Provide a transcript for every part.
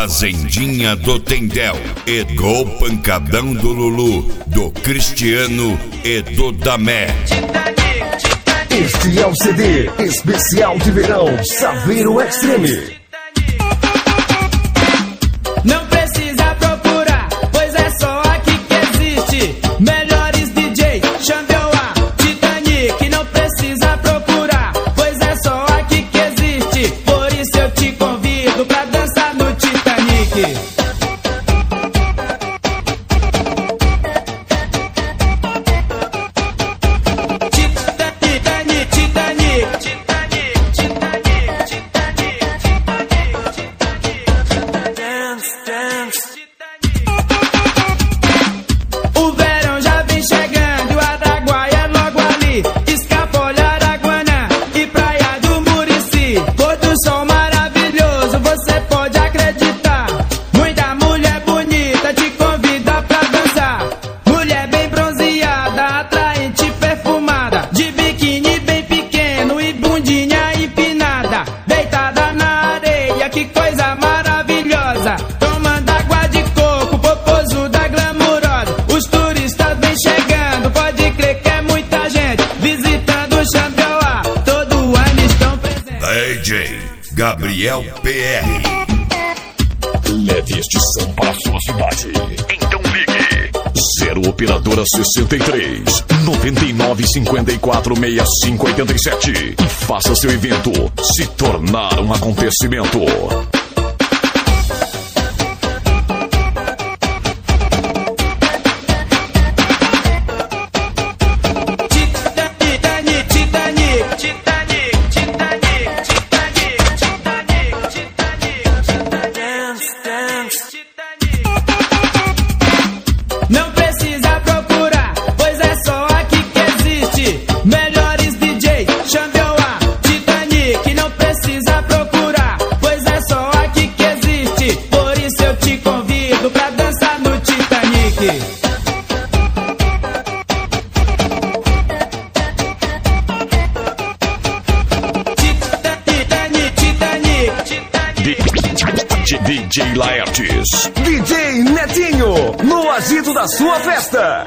Fazendinha do Tendel e do Pancadão do Lulu, do Cristiano e do Damé. Este é o CD especial de verão Saveiro Extreme. Não precisa procurar, pois é só aqui que existe. Melhores DJ, Xambioá, Titanic. Não precisa procurar, pois é só aqui que existe. Por isso eu te convido pra dançar no Titanic. O verão já vem chegando, a Araguaia é logo ali. Escapolha, Araguanã e Praia do Murici. Pôr do sol maravilhoso, você pode acreditar. Muita mulher bonita te convida pra dançar. Mulher bem bronzeada, atraente, perfumada, de biquíni bem pequeno e bundinha empinada. Deitada na areia, que coisa maravilhosa. Tomando água de coco, popozuda glamurosa. Os turistas vêm chegando, pode crer que é muita gente visitando o Xambioá. Todo ano estão presentes. DJ Gabriel PR. Leve este som para sua cidade. Então ligue 0 operadora 63 99 54 65 87 e faça seu evento se tornar um acontecimento. Não precisa procurar, pois é só aqui que existe. Melhores DJ, Xambioá, Titanic. Não precisa procurar, pois é só aqui que existe. Por isso eu te convido pra dançar no Titanic. DJ Laertes. DJ Netinho, no agito da sua festa.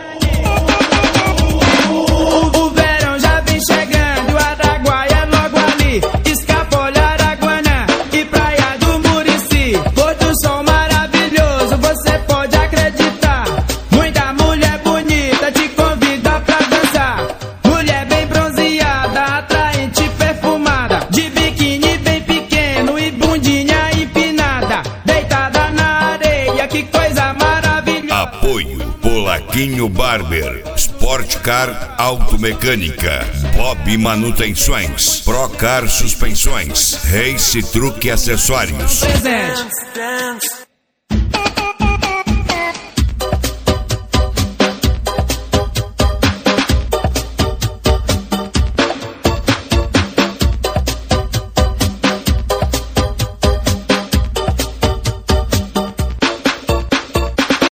O verão já vem chegando, a Araguaia é logo ali. Escapolha, Araguanã e Praia do Murici. Pôr do sol maravilhoso, você pode acreditar. Muita mulher bonita te convida pra dançar. Mulher bem bronzeada, atraente, perfumada, de biquíni bem pequeno e bundinha empinada. Deitada na areia, que coisa maravilhosa. Apoio Polaquinho Barber, Sport Car Automecânica, Bob Manutenções, Procar Suspensões, Race Truque Acessórios. Presente.